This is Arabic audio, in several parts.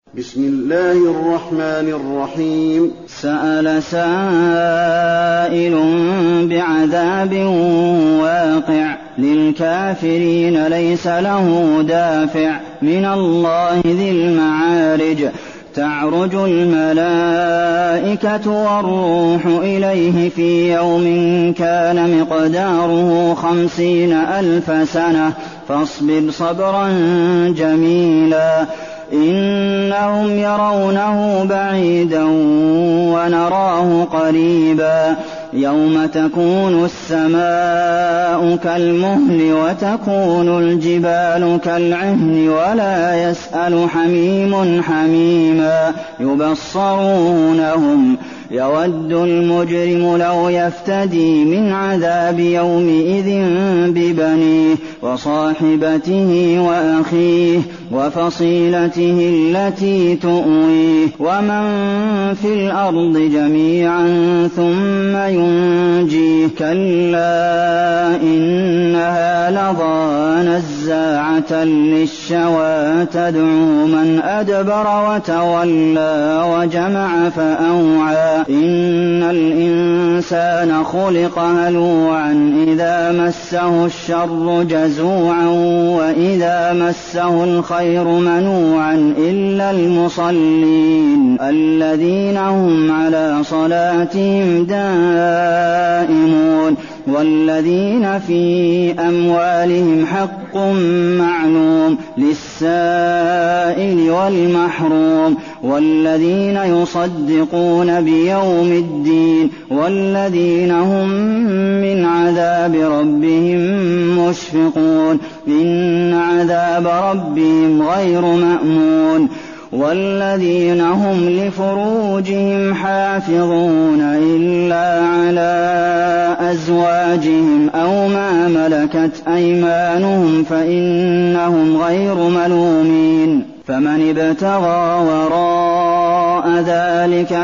بسم الله الرحمن الرحيم. سأل سائل بعذاب واقع للكافرين ليس له دافع من الله ذي المعارج تعرج الملائكة والروح إليه في يوم كان مقداره 50,000 سنة فاصبر صبرا جميلا إنهم يرونه بعيدا ونراه قريبا يوم تكون السماء كالمهل وتكون الجبال كالعهن ولا يسأل حميم حميما يبصرونهم يود المجرم لو يفتدي من عذاب يومئذ ببنيه وصاحبته وأخيه وفصيلته التي تؤويه ومن في الأرض جميعا ثم ينجيه كلا إنها لظى نزاعة للشوى تدعو من أدبر وتولى وجمع فأوعى إن الإنسان خلق هلوعا إذا مسه الشر جزوعا وإذا مسه الخير منوعا إلا المصلين الذين هم على صلاتهم دائمون والذين في أموالهم حق معلوم للسائل والمحروم والذين يصدقون بيوم الدين والذين هم من عذاب ربهم مشفقون إن عذاب ربهم غير مأمون والذين هم لفروجهم حافظون إلا على أزواجهم أو ما ملكت أيمانهم فإنهم غير ملومين فمن ابتغى وراء ذلك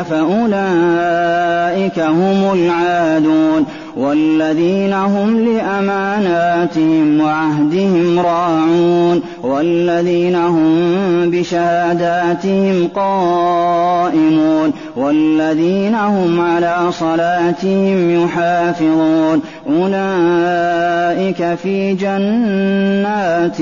فأولئك هم العادون والذين هم لأماناتهم وعهدهم راعون والذين هم بشهاداتهم قائمون والذين هم على صلاتهم يحافظون أولئك في جنات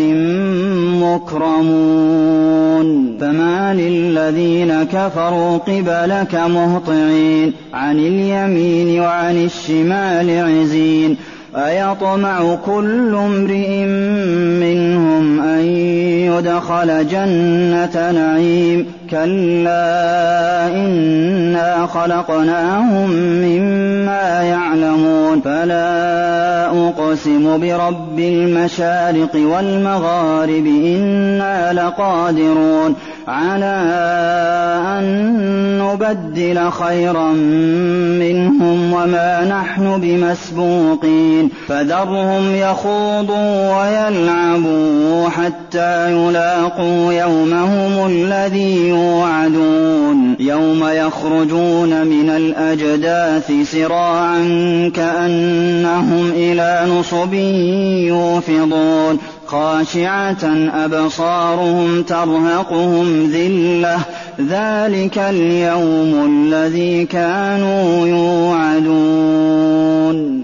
مكرمون فما للذين كفروا قبلك مهطعين عن اليمين وعن الشمال عزين أيطمع كل امرئ منهم أن يدخل جنة نعيم كلا إنا خلقناهم مما يعلمون فلا أقسم برب المشارق والمغارب إنا لقادرون على أن نبدل خيرا منهم وما نحن بمسبوقين فذرهم يخوضوا ويلعبوا حتى يلاقوا يومهم الذي يوعدون يوم يخرجون من الأجداث سراعا كأنهم إلى نصب يوفضون خاشعة أبصارهم ترهقهم ذلة ذلك اليوم الذي كانوا يوعدون